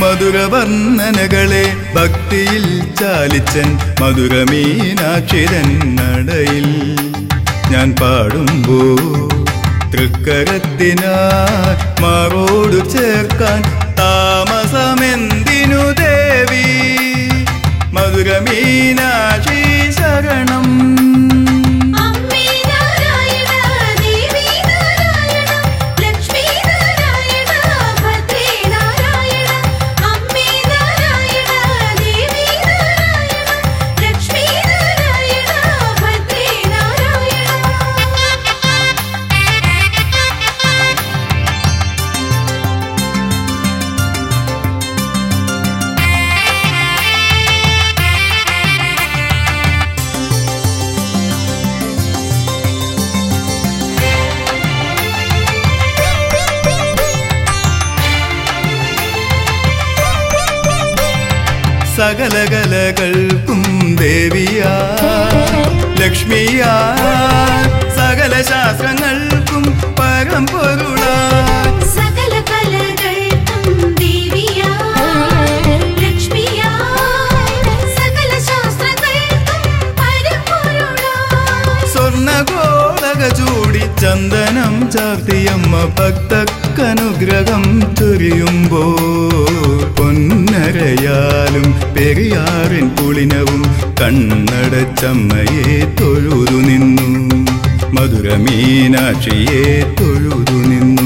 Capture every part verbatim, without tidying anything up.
മധുരവർണ്ണനകളെ ഭക്തിയിൽ ചാലിച്ചൻ മധുരമീനാക്ഷിതൻ നടയിൽ ഞാൻ പാടുമ്പോ തൃക്കരത്തിനായി മാറോടു ചേർക്കാൻ താമസമെന്തിനു ദേവി മധുരമീനാക്ഷി ശരണം. സകല കലകൾക്കും ദേവിയാ ലക്ഷ്മിയാ സകല ശാസ്ത്രങ്ങൾക്കും പരമ്പൊരുളാ സകല കലകൾക്കും ദേവിയാ ലക്ഷ്മിയാ സകല ശാസ്ത്രങ്ങൾക്കും പരമ്പൊരുളാ സ്വർണ്ണഗോളക ചൂടി ചന്ദനം ചാർത്തിയമ്മ ഭക്തക്കനുഗ്രഹം ചൊരിയുമ്പോ പൊന്നരയാലും പെരിയാറിൻ പുളിനവും കണ്ണടച്ചമ്മയെ തൊഴുതു നിന്നു മധുരമീനാക്ഷിയെ തൊഴുതു നിന്നു.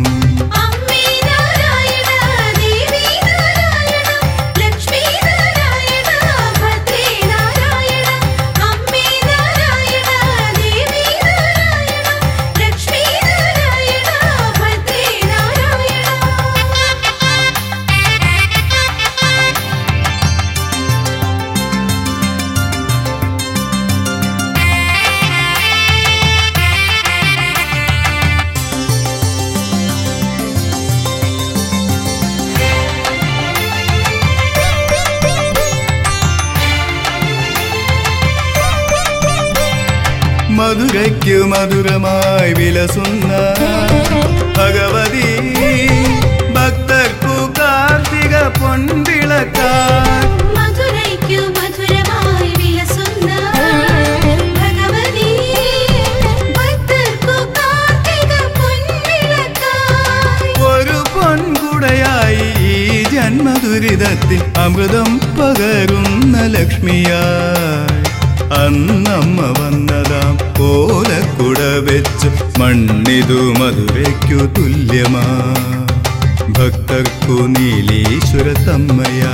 മധുരയ്ക്കു മധുരമായി വിലസുന്ന ഭഗവതി ഭക്തർക്കു കാർത്തിക പൊൻവിളക്കാർ മധുരയ്ക്കു മധുരമായി വിലസുന്ന ഭഗവതി ഭക്തർക്കു കാർത്തിക പൊൻവിളക്കാർ ഒരു പൊൻകുടയായി ഈ ജന്മദുരിതത്തിൽ അമൃതം പകരുന്ന ലക്ഷ്മിയായി അന്നമ്മ വന്നതാം കോലക്കുട വെച്ച് മണ്ണിതു മധുരയ്ക്കു തുല്യമാ ഭക്തർക്കു നീലീശ്വര തമ്മയാ.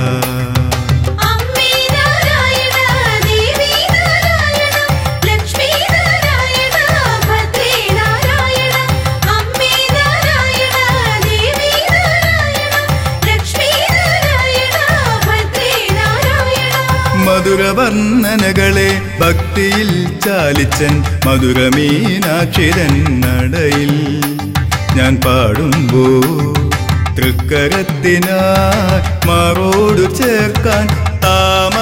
മധുരവർണ്ണനകളെ ഭക്തിയിൽ ചാലിച്ചൻ മധുരമീനാക്ഷിതൻ നടയിൽ ഞാൻ പാടുമ്പോ തൃക്കരത്തിനായി മാറോടു ചേർക്കാൻ താമ